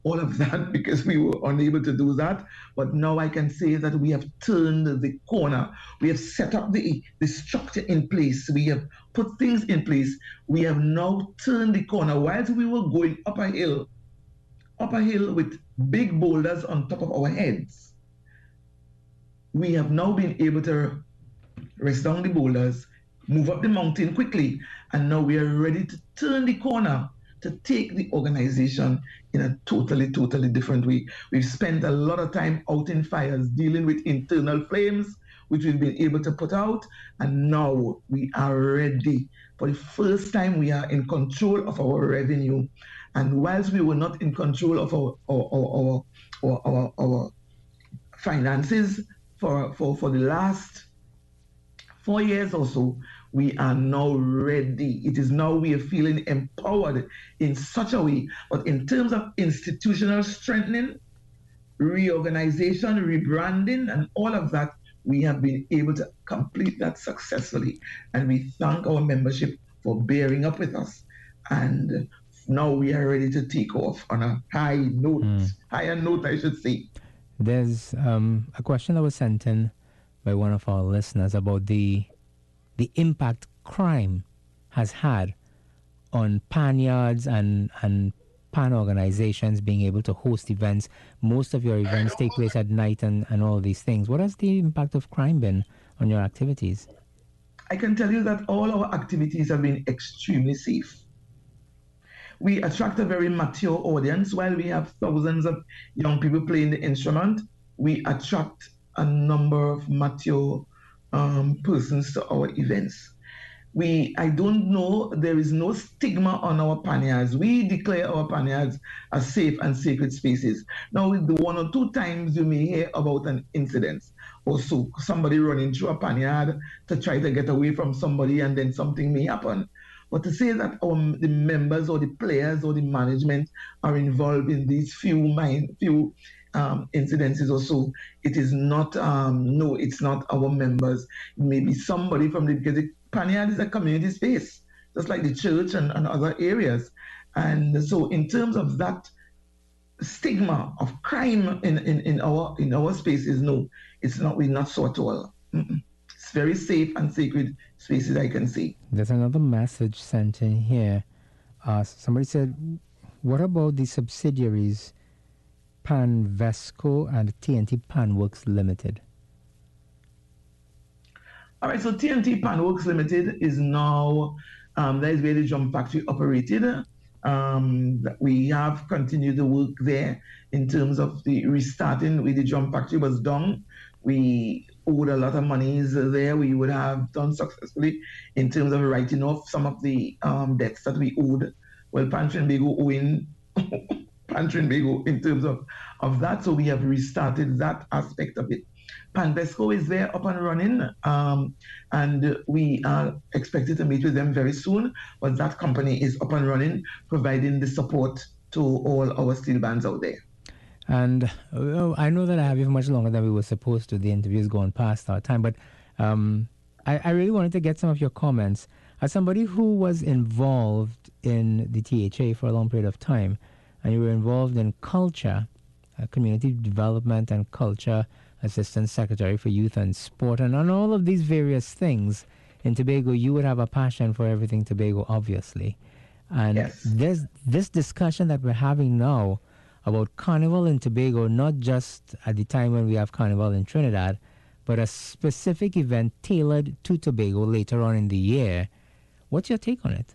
all of that because we were unable to do that. But now I can say that we have turned the corner. We have set up the, the structure in place. We have put things in place. We have now turned the corner. Whilst we were going up a hill, up a hill with big boulders on top of our heads, we have now been able to rest down the boulders, move up the mountain quickly, and now we are ready to turn the corner to take the organization in a totally, totally different way. We've spent a lot of time out in fires, dealing with internal flames, which we've been able to put out, and now we are ready. For the first time, we are in control of our revenue. And whilst we were not in control of our our our, our, our, our finances for, for, for the last four years or so, we are now ready. It is now we are feeling empowered in such a way. But in terms of institutional strengthening, reorganization, rebranding, and all of that, we have been able to complete that successfully. And we thank our membership for bearing up with us. And now we are ready to take off on a high note, mm. higher note, I should say. There's um, a question that was sent in by one of our listeners about the the impact crime has had on pan yards and, and pan organizations being able to host events. Most of your events take place at night and, and all these things. What has the impact of crime been on your activities? I can tell you that all our activities have been extremely safe. We attract a very mature audience. While we have thousands of young people playing the instrument, we attract a number of mature um, persons to our events. We, I don't know, there is no stigma on our panyards. We declare our panyards as safe and sacred spaces. Now, the one or two times you may hear about an incident or so, somebody running through a panyard to try to get away from somebody, and then something may happen. But to say that our, the members or the players or the management are involved in these few mind, few um, incidences or so, it is not, um, no, it's not our members. Maybe somebody from the, because the panyard is a community space, just like the church and, and other areas. And so in terms of that stigma of crime in, in, in our in our spaces, no, it's not, we're not so at all. Mm-mm. It's very safe and sacred spaces, I can see. There's another message sent in here. Uh, somebody said, what about the subsidiaries Panvesco and T N T Panworks Limited? All right, so T N T Panworks Limited is now, um, that is where the drum factory operated. Um, we have continued the work there in terms of the restarting with the drum factory was done. We owed a lot of monies there. We would have done successfully in terms of writing off some of the um, debts that we owed. Well, Pan Trinbago owing Pan Trinbago in terms of, of that. So we have restarted that aspect of it. Panvesco is there up and running, um, and we are expected to meet with them very soon. But that company is up and running, providing the support to all our steel bands out there. And well, I know that I have you for much longer than we were supposed to. The interview's gone past our time, but um, I, I really wanted to get some of your comments. As somebody who was involved in the T H A for a long period of time, and you were involved in culture, uh, community development and culture, Assistant Secretary for Youth and Sport, and on all of these various things in Tobago, you would have a passion for everything Tobago, obviously. And yes. this, this discussion that we're having now about Carnival in Tobago, not just at the time when we have Carnival in Trinidad, but a specific event tailored to Tobago later on in the year. What's your take on it?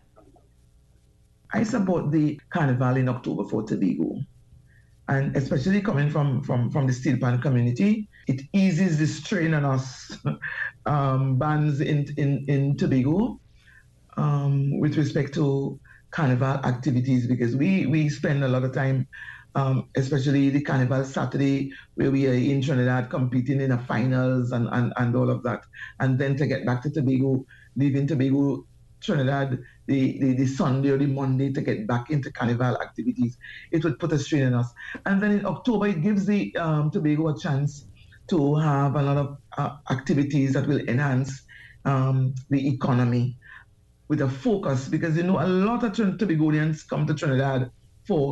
I support the Carnival in October for Tobago. And especially coming from, from, from the steel pan community, it eases the strain on us um, bands in, in, in Tobago um, with respect to Carnival activities, because we, we spend a lot of time, um, especially the Carnival Saturday, where we are in Trinidad competing in the finals and, and, and all of that. And then to get back to Tobago, leaving Tobago, Trinidad, the, the, the Sunday or the Monday to get back into Carnival activities, it would put a strain on us. And then in October, it gives the um, Tobago a chance to have a lot of uh, activities that will enhance um, the economy with a focus, because you know a lot of Trin- Tobagonians come to Trinidad for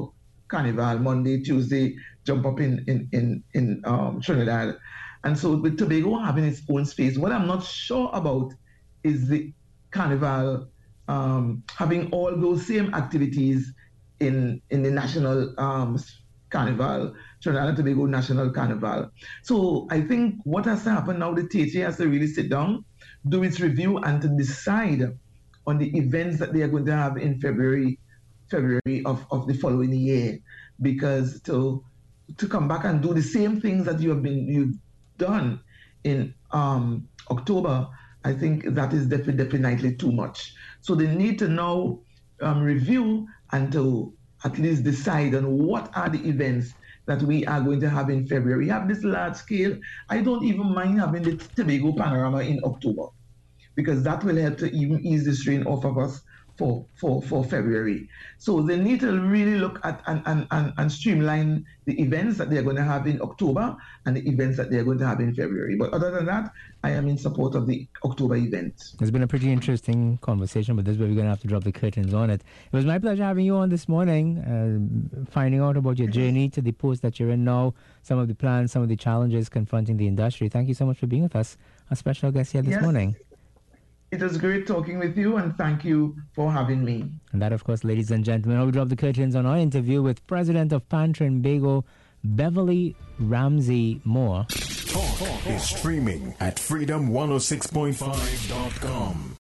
Carnival, Monday, Tuesday, jump up in, in, in, in um, Trinidad. And so with Tobago having its own space, what I'm not sure about is the Carnival um, having all those same activities in, in the national um, Carnival, Trinidad and Tobago National Carnival. So I think what has to happen now, the T H A has to really sit down, do its review, and to decide on the events that they are going to have in February, February of, of the following year. Because to to come back and do the same things that you have been you've done in um, October, I think that is definitely, definitely too much. So they need to now um, review and to at least decide on what are the events that we are going to have in February. We have this large scale. I don't even mind having the Tobago Panorama in October, because that will help to even ease the strain off of us for, for, for February. So they need to really look at and, and, and, and streamline the events that they're going to have in October and the events that they're going to have in February. But other than that, I am in support of the October event. It's been a pretty interesting conversation, but this is where we're going to have to drop the curtains on it. It was my pleasure having you on this morning, uh, finding out about your journey to the post that you're in now, some of the plans, some of the challenges confronting the industry. Thank you so much for being with us, a special guest here this Yes. morning. It was great talking with you, and thank you for having me. And that, of course, ladies and gentlemen, I'll drop the curtains on our interview with President of Pan Trinbago, Beverly Ramsey Moore. Talk is streaming at freedom one oh six point five dot com.